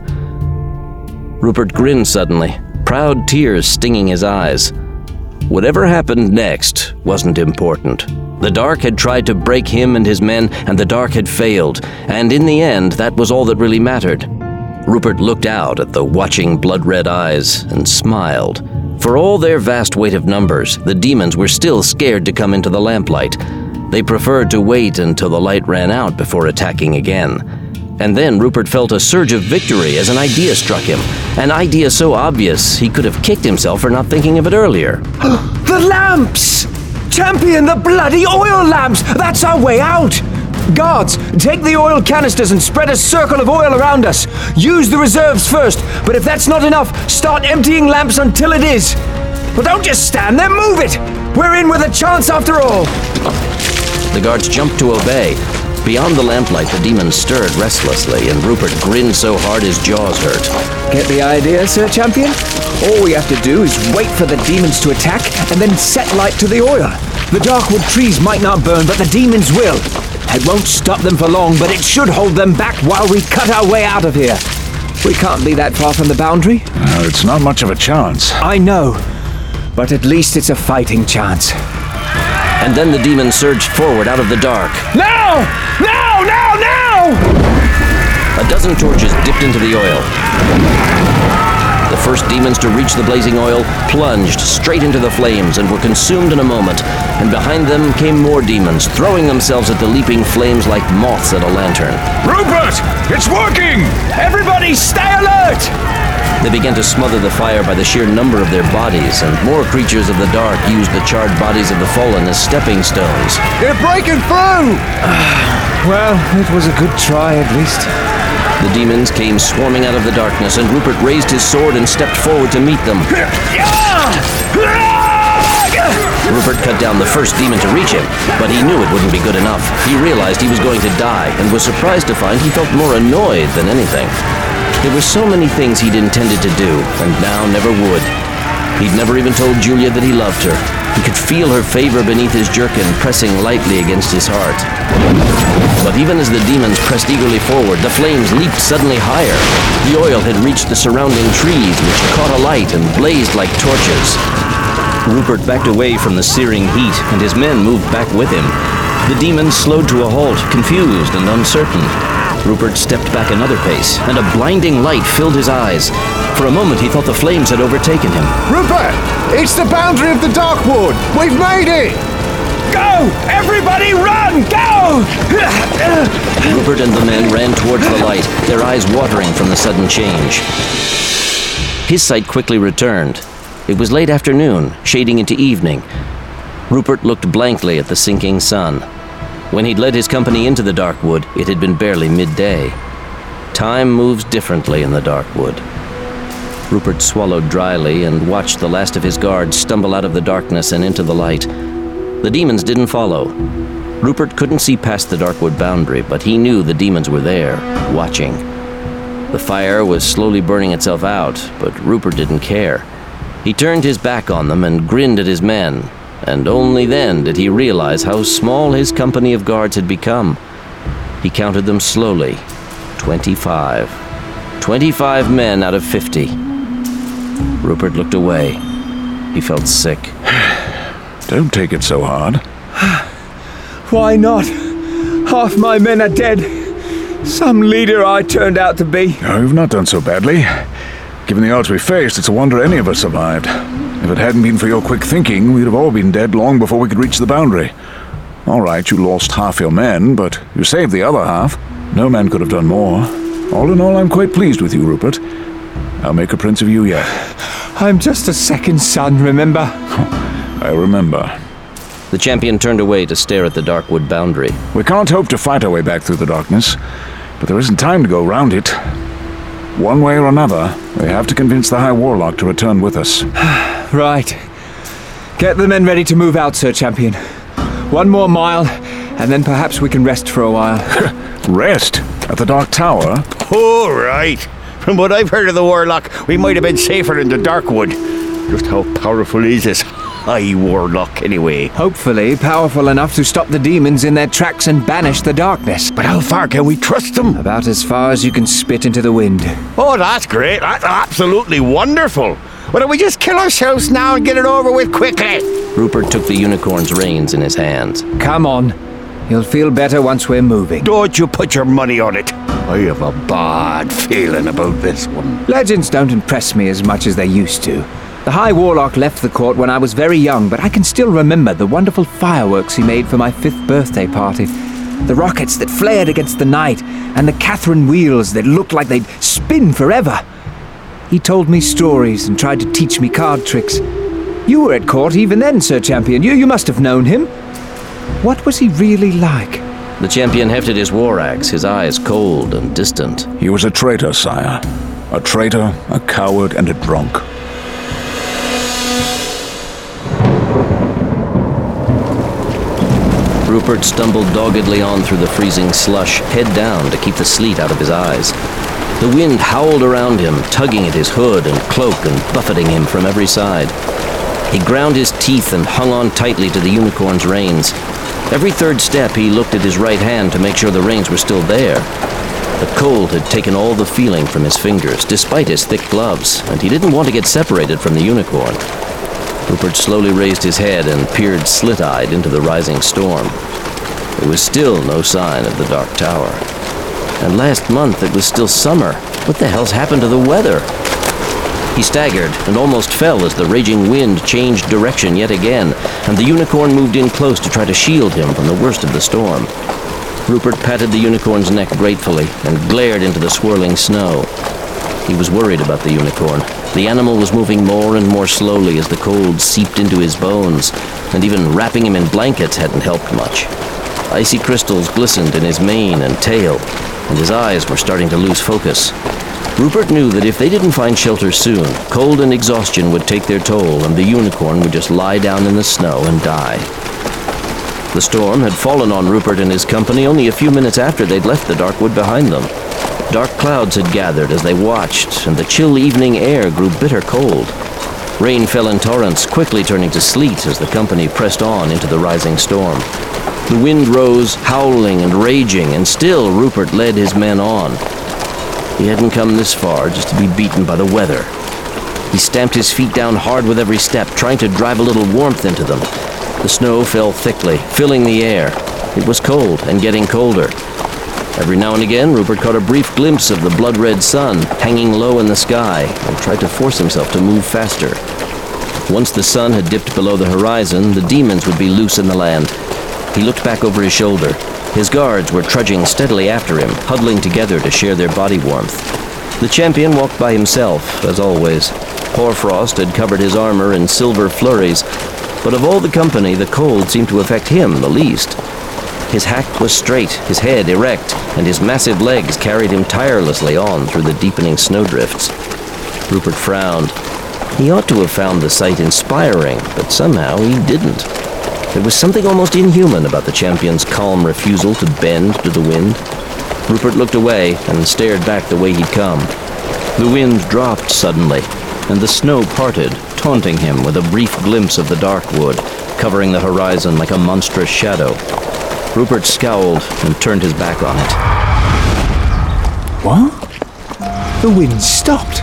Rupert grinned suddenly, proud tears stinging his eyes. Whatever happened next wasn't important. The Dark had tried to break him and his men, and the Dark had failed, and in the end, that was all that really mattered. Rupert looked out at the watching blood-red eyes and smiled. For all their vast weight of numbers, the demons were still scared to come into the lamplight. They preferred to wait until the light ran out before attacking again. And then Rupert felt a surge of victory as an idea struck him. An idea so obvious he could have kicked himself for not thinking of it earlier. The lamps! Champion, the bloody oil lamps! That's our way out! Guards, take the oil canisters and spread a circle of oil around us. Use the reserves first, but if that's not enough, start emptying lamps until it is. But don't just stand there, move it! We're in with a chance after all. The guards jumped to obey. Beyond the lamplight, the demons stirred restlessly, and Rupert grinned so hard his jaws hurt. Get the idea, Sir Champion? All we have to do is wait for the demons to attack, and then set light to the oil. The Darkwood trees might not burn, but the demons will. It won't stop them for long, but it should hold them back while we cut our way out of here. We can't be that far from the boundary. It's not much of a chance. I know, but at least it's a fighting chance. And then the demons surged forward out of the dark. Now! Now! Now! Now! A dozen torches dipped into the oil. The first demons to reach the blazing oil, plunged straight into the flames and were consumed in a moment. And behind them came more demons, throwing themselves at the leaping flames like moths at a lantern. Rupert! It's working! Everybody stay alert! They began to smother the fire by the sheer number of their bodies, and more creatures of the dark used the charred bodies of the fallen as stepping stones. They're breaking through! Well, it was a good try at least. The demons came swarming out of the darkness, and Rupert raised his sword and stepped forward to meet them. Rupert cut down the first demon to reach him, but he knew it wouldn't be good enough. He realized he was going to die, and was surprised to find he felt more annoyed than anything. There were so many things he'd intended to do, and now never would. He'd never even told Julia that he loved her. He could feel her favor beneath his jerkin pressing lightly against his heart. But even as the demons pressed eagerly forward, the flames leaped suddenly higher. The oil had reached the surrounding trees, which caught alight and blazed like torches. Rupert backed away from the searing heat, and his men moved back with him. The demons slowed to a halt, confused and uncertain. Rupert stepped back another pace, and a blinding light filled his eyes. For a moment he thought the flames had overtaken him. Rupert! It's the boundary of the Darkwood! We've made it! Go! Everybody run! Go! Rupert and the men ran towards the light, their eyes watering from the sudden change. His sight quickly returned. It was late afternoon, shading into evening. Rupert looked blankly at the sinking sun. When he'd led his company into the Darkwood, it had been barely midday. Time moves differently in the Darkwood. Rupert swallowed dryly and watched the last of his guards stumble out of the darkness and into the light. The demons didn't follow. Rupert couldn't see past the Darkwood boundary, but he knew the demons were there, watching. The fire was slowly burning itself out, but Rupert didn't care. He turned his back on them and grinned at his men, and only then did he realize how small his company of guards had become. He counted them slowly. 25. 25 men out of 50. Rupert looked away. He felt sick. Don't take it so hard. Why not? Half my men are dead. Some leader I turned out to be. No, you've not done so badly. Given the odds we faced, it's a wonder any of us survived. If it hadn't been for your quick thinking, we'd have all been dead long before we could reach the boundary. All right, you lost half your men, but you saved the other half. No man could have done more. All in all, I'm quite pleased with you, Rupert. I'll make a prince of you yet. I'm just a second son, remember? I remember. The champion turned away to stare at the Darkwood boundary. We can't hope to fight our way back through the darkness, but there isn't time to go round it. One way or another, we have to convince the High Warlock to return with us. Right. Get the men ready to move out, Sir Champion. One more mile, and then perhaps we can rest for a while. Rest? At the Dark Tower? All right. From what I've heard of the Warlock, we might have been safer in the Darkwood. Just how powerful is this High Warlock, anyway? Hopefully powerful enough to stop the demons in their tracks and banish the darkness. But how far can we trust them? About as far as you can spit into the wind. Oh, that's great. That's absolutely wonderful. Why don't we just kill ourselves now and get it over with quickly? Rupert took the unicorn's reins in his hands. Come on. You'll feel better once we're moving. Don't you put your money on it. I have a bad feeling about this one. Legends don't impress me as much as they used to. The High Warlock left the court when I was very young, but I can still remember the wonderful fireworks he made for my 5th birthday party. The rockets that flared against the night, and the Catherine wheels that looked like they'd spin forever. He told me stories and tried to teach me card tricks. You were at court even then, Sir Champion. You must have known him. What was he really like? The champion hefted his war axe, his eyes cold and distant. He was a traitor, sire. A traitor, a coward, and a drunk. Rupert stumbled doggedly on through the freezing slush, head down to keep the sleet out of his eyes. The wind howled around him, tugging at his hood and cloak and buffeting him from every side. He ground his teeth and hung on tightly to the unicorn's reins. Every third step he looked at his right hand to make sure the reins were still there. The cold had taken all the feeling from his fingers, despite his thick gloves, and he didn't want to get separated from the unicorn. Rupert slowly raised his head and peered slit-eyed into the rising storm. There was still no sign of the Dark Tower. And last month it was still summer. What the hell's happened to the weather? He staggered and almost fell as the raging wind changed direction yet again, and the unicorn moved in close to try to shield him from the worst of the storm. Rupert patted the unicorn's neck gratefully and glared into the swirling snow. He was worried about the unicorn. The animal was moving more and more slowly as the cold seeped into his bones, and even wrapping him in blankets hadn't helped much. Icy crystals glistened in his mane and tail, and his eyes were starting to lose focus. Rupert knew that if they didn't find shelter soon, cold and exhaustion would take their toll, and the unicorn would just lie down in the snow and die. The storm had fallen on Rupert and his company only a few minutes after they'd left the dark wood behind them. Dark clouds had gathered as they watched, and the chill evening air grew bitter cold. Rain fell in torrents, quickly turning to sleet as the company pressed on into the rising storm. The wind rose, howling and raging, and still Rupert led his men on. He hadn't come this far just to be beaten by the weather. He stamped his feet down hard with every step, trying to drive a little warmth into them. The snow fell thickly, filling the air. It was cold and getting colder. Every now and again, Rupert caught a brief glimpse of the blood-red sun hanging low in the sky and tried to force himself to move faster. Once the sun had dipped below the horizon, the demons would be loose in the land. He looked back over his shoulder. His guards were trudging steadily after him, huddling together to share their body warmth. The champion walked by himself, as always. Hoarfrost had covered his armor in silver flurries, but of all the company, the cold seemed to affect him the least. His hack was straight, his head erect, and his massive legs carried him tirelessly on through the deepening snowdrifts. Rupert frowned. He ought to have found the sight inspiring, but somehow he didn't. There was something almost inhuman about the champion's calm refusal to bend to the wind. Rupert looked away and stared back the way he'd come. The wind dropped suddenly, and the snow parted, taunting him with a brief glimpse of the dark wood, covering the horizon like a monstrous shadow. Rupert scowled and turned his back on it. What? The wind stopped.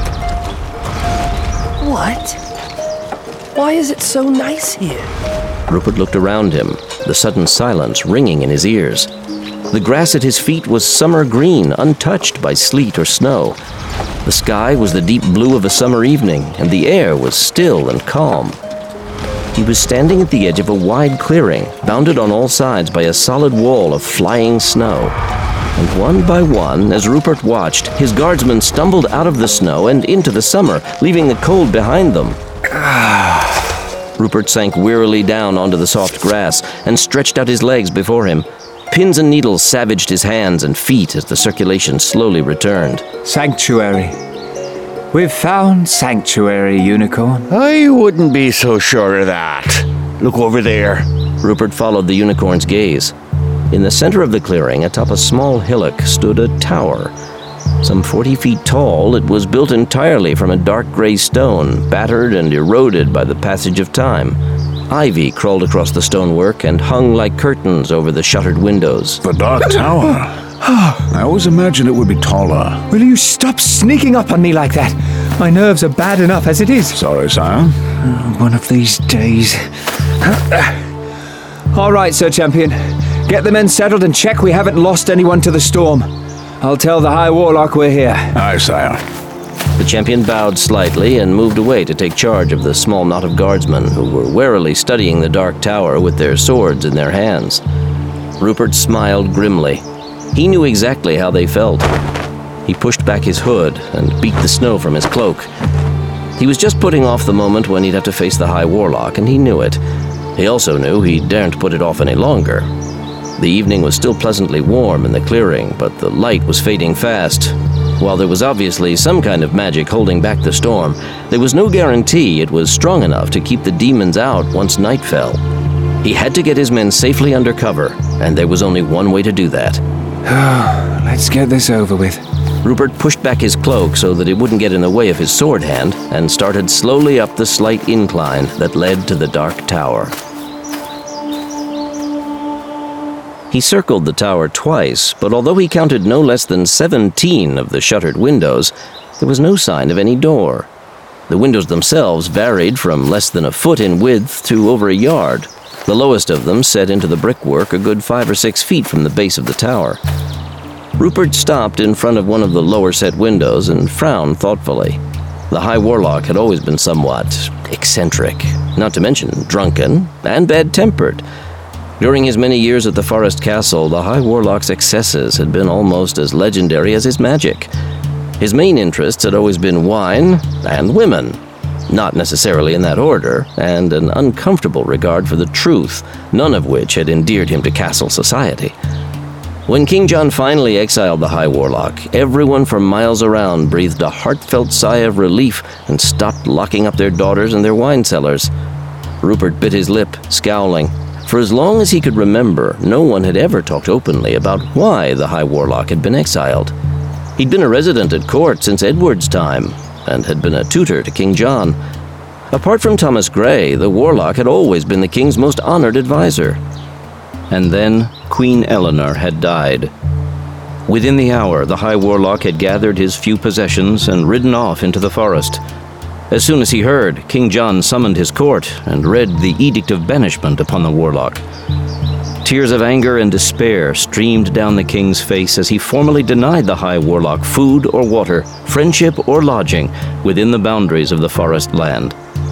What? Why is it so nice here? Rupert looked around him, the sudden silence ringing in his ears. The grass at his feet was summer green, untouched by sleet or snow. The sky was the deep blue of a summer evening, and the air was still and calm. He was standing at the edge of a wide clearing, bounded on all sides by a solid wall of flying snow. And one by one, as Rupert watched, his guardsmen stumbled out of the snow and into the summer, leaving the cold behind them. Rupert sank wearily down onto the soft grass and stretched out his legs before him. Pins and needles savaged his hands and feet as the circulation slowly returned. Sanctuary. We've found sanctuary, Unicorn. I wouldn't be so sure of that. Look over there. Rupert followed the unicorn's gaze. In the center of the clearing, atop a small hillock, stood a tower. Some 40 feet tall, it was built entirely from a dark gray stone, battered and eroded by the passage of time. Ivy crawled across the stonework and hung like curtains over the shuttered windows. The Dark Tower? I always imagined it would be taller. Will you stop sneaking up on me like that? My nerves are bad enough as it is. Sorry, sire. One of these days. All right, Sir Champion. Get the men settled and check we haven't lost anyone to the storm. I'll tell the High Warlock we're here. Aye, sire. The champion bowed slightly and moved away to take charge of the small knot of guardsmen who were warily studying the Dark Tower with their swords in their hands. Rupert smiled grimly. He knew exactly how they felt. He pushed back his hood and beat the snow from his cloak. He was just putting off the moment when he'd have to face the High Warlock, and he knew it. He also knew he daren't put it off any longer. The evening was still pleasantly warm in the clearing, but the light was fading fast. While there was obviously some kind of magic holding back the storm, there was no guarantee it was strong enough to keep the demons out once night fell. He had to get his men safely under cover, and there was only one way to do that. Let's get this over with. Rupert pushed back his cloak so that it wouldn't get in the way of his sword hand, and started slowly up the slight incline that led to the Dark Tower. He circled the tower twice, but although he counted no less than 17 of the shuttered windows, there was no sign of any door. The windows themselves varied from less than a foot in width to over a yard, the lowest of them set into the brickwork a good 5 or 6 feet from the base of the tower. Rupert stopped in front of one of the lower set windows and frowned thoughtfully. The High Warlock had always been somewhat eccentric, not to mention drunken and bad-tempered. During his many years at the Forest Castle, the High Warlock's excesses had been almost as legendary as his magic. His main interests had always been wine and women, not necessarily in that order, and an uncomfortable regard for the truth, none of which had endeared him to castle society. When King John finally exiled the High Warlock, everyone for miles around breathed a heartfelt sigh of relief and stopped locking up their daughters in their wine cellars. Rupert bit his lip, scowling. For as long as he could remember, no one had ever talked openly about why the High Warlock had been exiled. He'd been a resident at court since Edward's time, and had been a tutor to King John. Apart from Thomas Grey, the Warlock had always been the king's most honored advisor. And then Queen Eleanor had died. Within the hour, the High Warlock had gathered his few possessions and ridden off into the forest. As soon as he heard, King John summoned his court and read the Edict of Banishment upon the Warlock. Tears of anger and despair streamed down the king's face as he formally denied the High Warlock food or water, friendship or lodging within the boundaries of the forest land.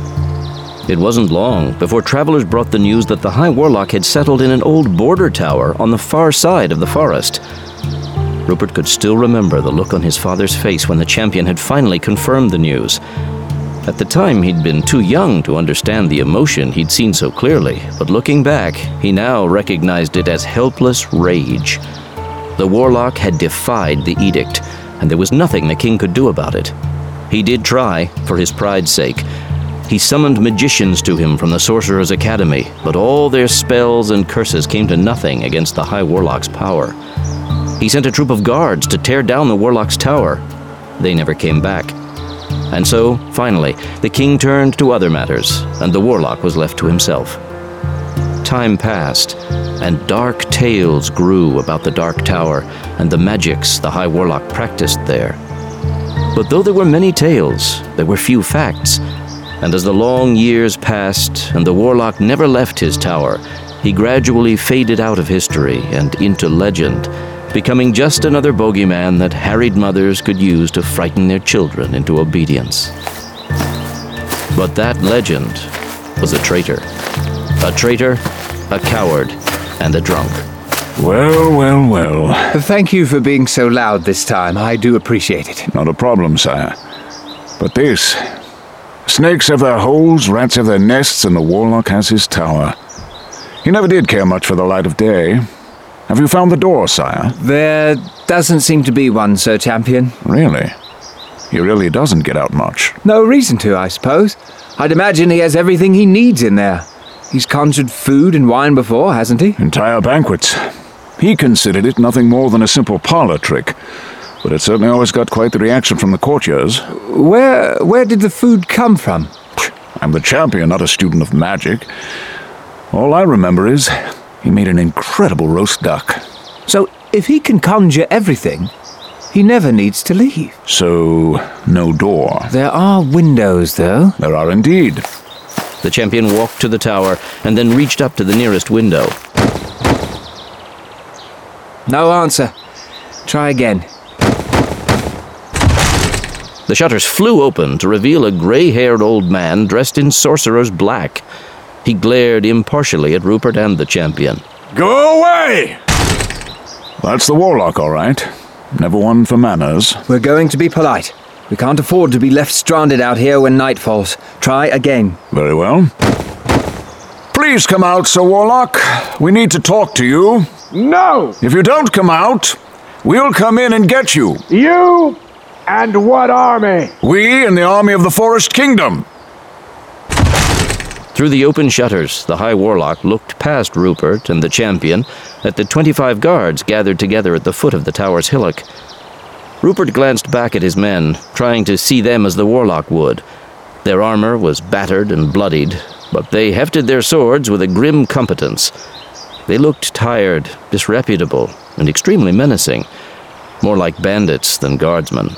It wasn't long before travelers brought the news that the High Warlock had settled in an old border tower on the far side of the forest. Rupert could still remember the look on his father's face when the champion had finally confirmed the news. At the time, he'd been too young to understand the emotion he'd seen so clearly, but looking back, he now recognized it as helpless rage. The Warlock had defied the edict, and there was nothing the king could do about it. He did try, for his pride's sake. He summoned magicians to him from the Sorcerer's Academy, but all their spells and curses came to nothing against the High Warlock's power. He sent a troop of guards to tear down the Warlock's tower. They never came back. And so, finally, the king turned to other matters, and the Warlock was left to himself. Time passed, and dark tales grew about the Dark Tower and the magics the High Warlock practiced there. But though there were many tales, there were few facts, and as the long years passed and the Warlock never left his tower, he gradually faded out of history and into legend, becoming just another bogeyman that harried mothers could use to frighten their children into obedience. But that legend was a traitor. A traitor, a coward, and a drunk. Well. Thank you for being so loud this time. I do appreciate it. Not a problem, sire. But this... Snakes have their holes, rats have their nests, and the Warlock has his tower. He never did care much for the light of day. Have you found the door, sire? There doesn't seem to be one, Sir Champion. Really? He really doesn't get out much. No reason to, I suppose. I'd imagine he has everything he needs in there. He's conjured food and wine before, hasn't he? Entire banquets. He considered it nothing more than a simple parlor trick, but it certainly always got quite the reaction from the courtiers. Where did the food come from? I'm the champion, not a student of magic. All I remember is he made an incredible roast duck. So, if he can conjure everything, he never needs to leave. So, no door. There are windows, though. There are indeed. The champion walked to the tower and then reached up to the nearest window. No answer. Try again. The shutters flew open to reveal a gray-haired old man dressed in sorcerer's black. He glared impartially at Rupert and the champion. Go away! That's the Warlock, all right. Never one for manners. We're going to be polite. We can't afford to be left stranded out here when night falls. Try again. Very well. Please come out, Sir Warlock. We need to talk to you. No! If you don't come out, we'll come in and get you. You? And what army? We in the army of the Forest Kingdom. Through the open shutters, the High Warlock looked past Rupert and the champion at the 25 guards gathered together at the foot of the tower's hillock. Rupert glanced back at his men, trying to see them as the Warlock would. Their armor was battered and bloodied, but they hefted their swords with a grim competence. They looked tired, disreputable, and extremely menacing. More like bandits than guardsmen.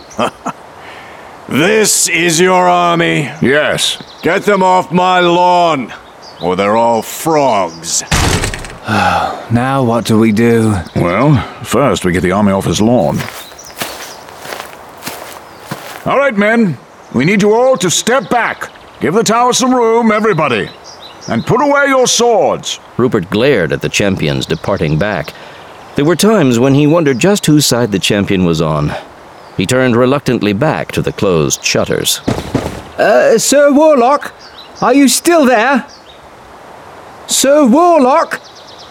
This is your army? Yes. Get them off my lawn, or they're all frogs. Now what do we do? Well, first we get the army off his lawn. All right, men. We need you all to step back. Give the tower some room, everybody. And put away your swords. Rupert glared at the champions departing back. There were times when he wondered just whose side the champion was on. He turned reluctantly back to the closed shutters. Sir Warlock? Are you still there? Sir Warlock?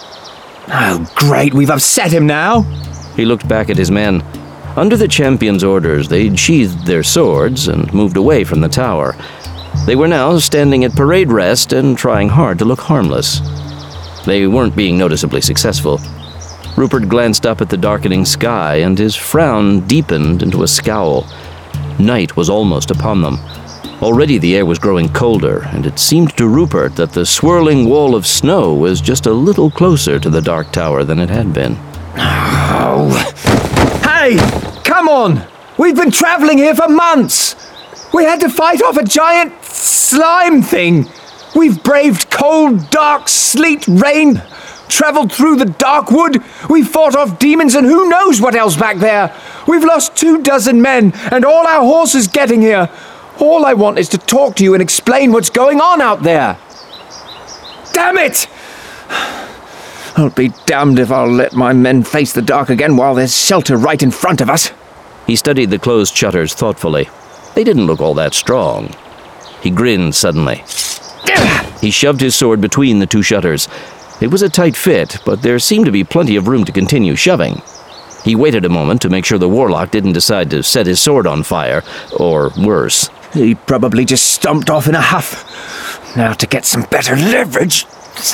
Oh, great, we've upset him now. He looked back at his men. Under the champion's orders, they'd sheathed their swords and moved away from the tower. They were now standing at parade rest and trying hard to look harmless. They weren't being noticeably successful. Rupert glanced up at the darkening sky, and his frown deepened into a scowl. Night was almost upon them. Already the air was growing colder, and it seemed to Rupert that the swirling wall of snow was just a little closer to the dark tower than it had been. Oh. Hey! Come on! We've been traveling here for months! We had to fight off a giant slime thing! We've braved cold, dark, sleet, rain, traveled through the dark wood, we've fought off demons and who knows what else back there! We've lost 24 men, and all our horses getting here! All I want is to talk to you and explain what's going on out there! Damn it! I'll be damned if I'll let my men face the dark again while there's shelter right in front of us. He studied the closed shutters thoughtfully. They didn't look all that strong. He grinned suddenly. He shoved his sword between the two shutters. It was a tight fit, but there seemed to be plenty of room to continue shoving. He waited a moment to make sure the warlock didn't decide to set his sword on fire, or worse. He probably just stomped off in a huff. Now to get some better leverage.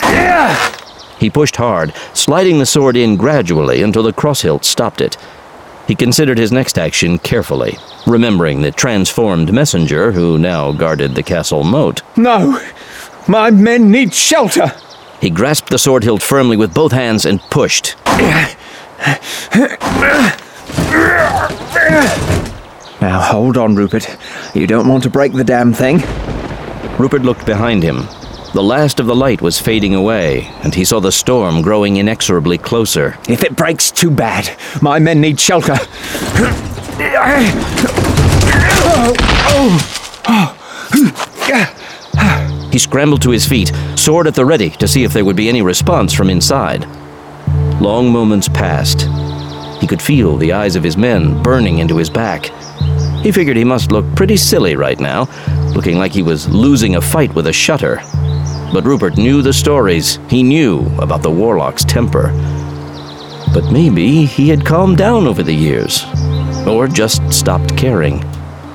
He pushed hard, sliding the sword in gradually until the crosshilt stopped it. He considered his next action carefully, remembering the transformed messenger who now guarded the castle moat. No! My men need shelter! He grasped the sword hilt firmly with both hands and pushed. Now hold on, Rupert. You don't want to break the damn thing. Rupert looked behind him. The last of the light was fading away, and he saw the storm growing inexorably closer. If it breaks, too bad. My men need shelter. He scrambled to his feet, sword at the ready to see if there would be any response from inside. Long moments passed. He could feel the eyes of his men burning into his back. He figured he must look pretty silly right now, looking like he was losing a fight with a shutter. But Rupert knew the stories. He knew about the warlock's temper. But maybe he had calmed down over the years, or just stopped caring.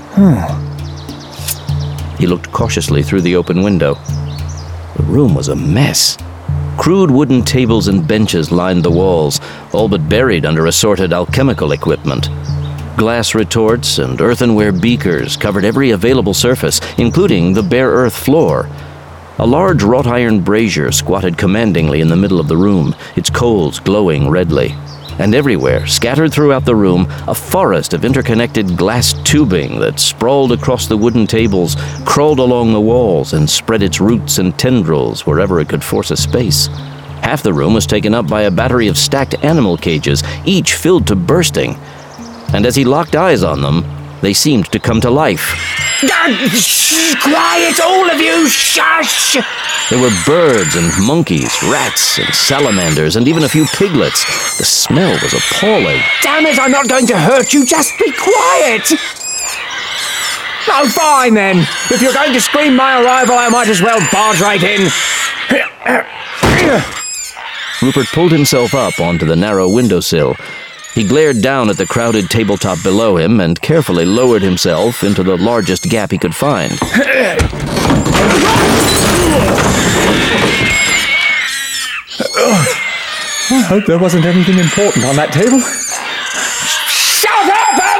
He looked cautiously through the open window. The room was a mess. Crude wooden tables and benches lined the walls, all but buried under assorted alchemical equipment. Glass retorts and earthenware beakers covered every available surface, including the bare earth floor. A large wrought iron brazier squatted commandingly in the middle of the room, its coals glowing redly. And everywhere, scattered throughout the room, a forest of interconnected glass tubing that sprawled across the wooden tables, crawled along the walls, and spread its roots and tendrils wherever it could force a space. Half the room was taken up by a battery of stacked animal cages, each filled to bursting. And as he locked eyes on them, they seemed to come to life. Quiet, all of you! Shush! There were birds and monkeys, rats and salamanders, and even a few piglets. The smell was appalling. Damn it, I'm not going to hurt you, just be quiet! Oh, fine then. If you're going to scream my arrival, I might as well barge right in. Rupert pulled himself up onto the narrow windowsill. He glared down at the crowded tabletop below him and carefully lowered himself into the largest gap he could find. I hope there wasn't anything important on that table. Shut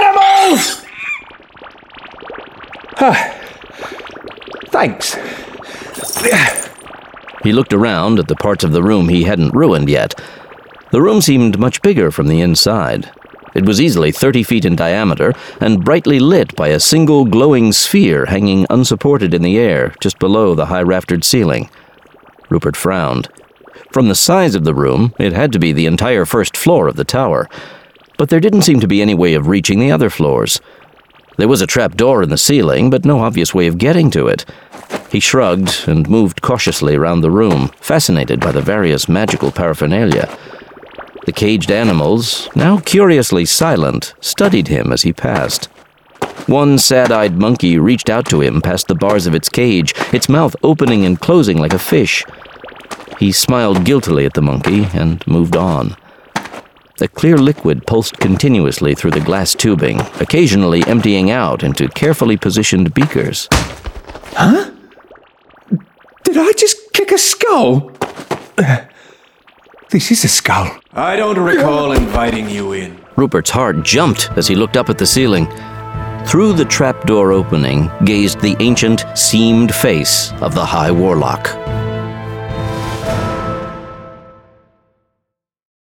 up, animals! Thanks. He looked around at the parts of the room he hadn't ruined yet. The room seemed much bigger from the inside. It was easily 30 feet in diameter and brightly lit by a single glowing sphere hanging unsupported in the air just below the high-raftered ceiling. Rupert frowned. From the size of the room, it had to be the entire first floor of the tower, but there didn't seem to be any way of reaching the other floors. There was a trapdoor in the ceiling, but no obvious way of getting to it. He shrugged and moved cautiously around the room, fascinated by the various magical paraphernalia. The caged animals, now curiously silent, studied him as he passed. One sad-eyed monkey reached out to him past the bars of its cage, its mouth opening and closing like a fish. He smiled guiltily at the monkey and moved on. The clear liquid pulsed continuously through the glass tubing, occasionally emptying out into carefully positioned beakers. Huh? Did I just kick a skull? This is a skull. I don't recall inviting you in. Rupert's heart jumped as he looked up at the ceiling. Through the trapdoor opening gazed the ancient, seamed face of the High Warlock.